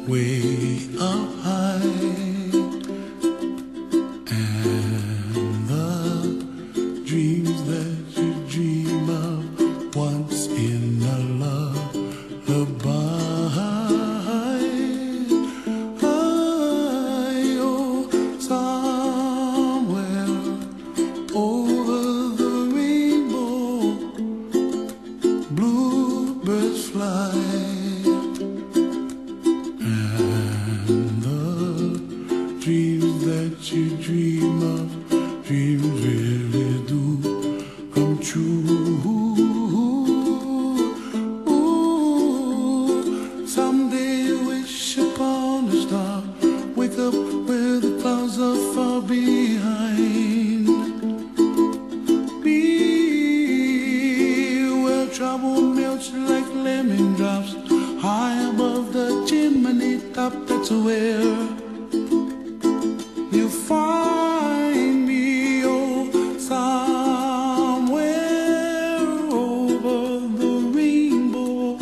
way up high, and the dreams that you dream of once in a lullaby. Oh, somewhere over the rainbow, bluebirds fly. Dreams that you dream of, dreams really do come true. Ooh, someday you wish upon a star, wake up where the clouds are far behind. Be where trouble melts like lemon drops, high above the chimney top. That's where you find me, oh, somewhere over the rainbow,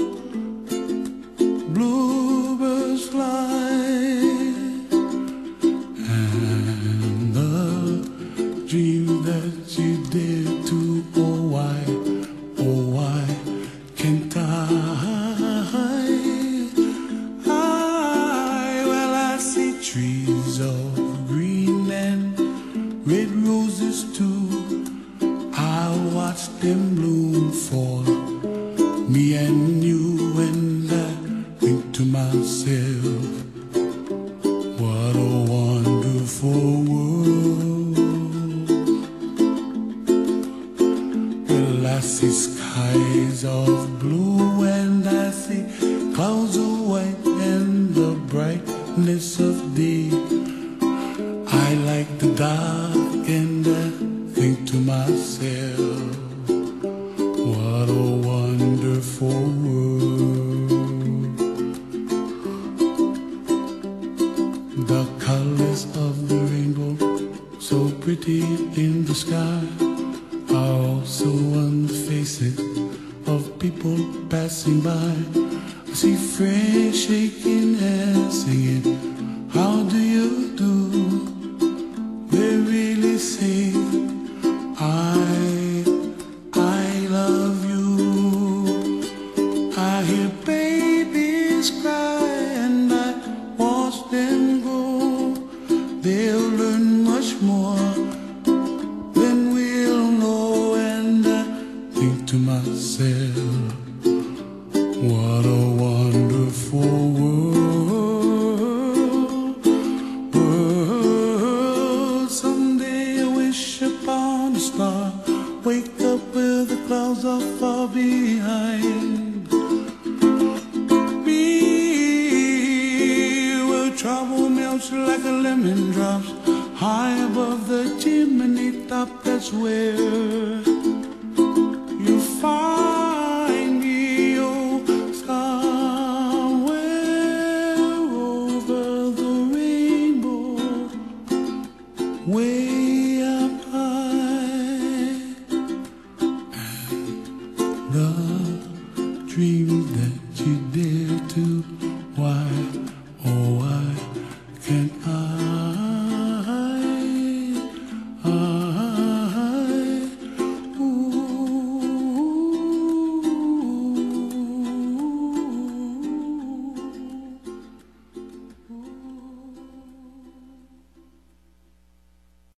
bluebirds fly, and the dream that you dare to, oh why can't I? Well, I see trees of green and red roses too. I watch them bloom for me and you, and I think to myself, what a wonderful world. Well, I see skies of blue and I see clouds of white and the brightness of day. I like the dark and I think to myself, what a wonderful world. The colors of the rainbow, so pretty in the sky, are also on the faces of people passing by. I see friends shaking hands, singing, how do you do? They really say, I love you. I hear babies cry and I watch them grow. They'll learn much more than we'll know, and I think to myself, what a wonderful world. Someday I wish upon a star, wake up where the clouds are far behind. Be where trouble melts like a lemon drops, high above the chimney top. That's where you find me, oh, somewhere over the rainbow, way up high, and the dreams that you dare to